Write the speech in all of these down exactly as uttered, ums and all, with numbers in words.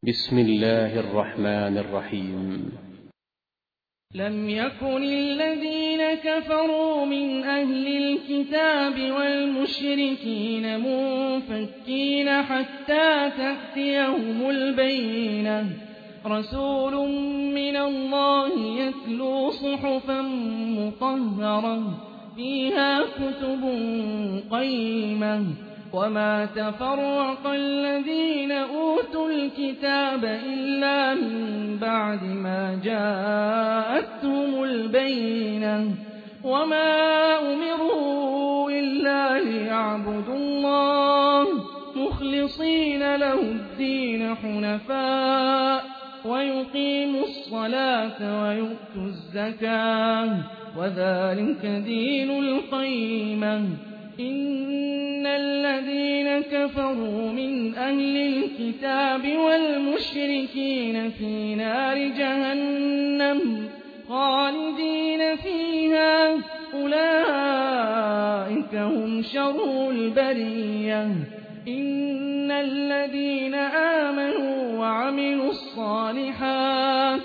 بسم الله الرحمن الرحيم. لم يكن الذين كفروا من أهل الكتاب والمشركين منفكين حتى تأتيهم البينة، رسول من الله يتلو صحفا مطهرة فيها كتب قيمة. وما تفرق الذين أوتوا الكتاب إلا من بعد ما جاءتهم البينة، وما أمروا إلا ليعبدوا الله مخلصين له الدين حنفاء ويقيموا الصلاة ويؤتوا الزكاة وذلك دين القيمة. إن الذين كفروا من أهل الكتاب والمشركين في نار جهنم خالدين فيها أولئك هم شر البرية. إن الذين آمنوا وعملوا الصالحات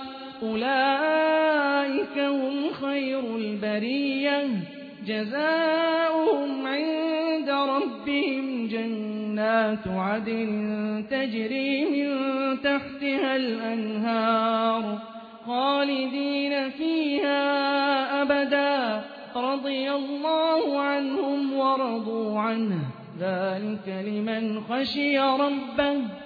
أولئك هم خير البرية، جزاؤهم عند ربهم جنات عدن تجري من تحتها الأنهار خالدين فيها أبدا، رضي الله عنهم ورضوا عنه، ذلك لمن خشي ربه.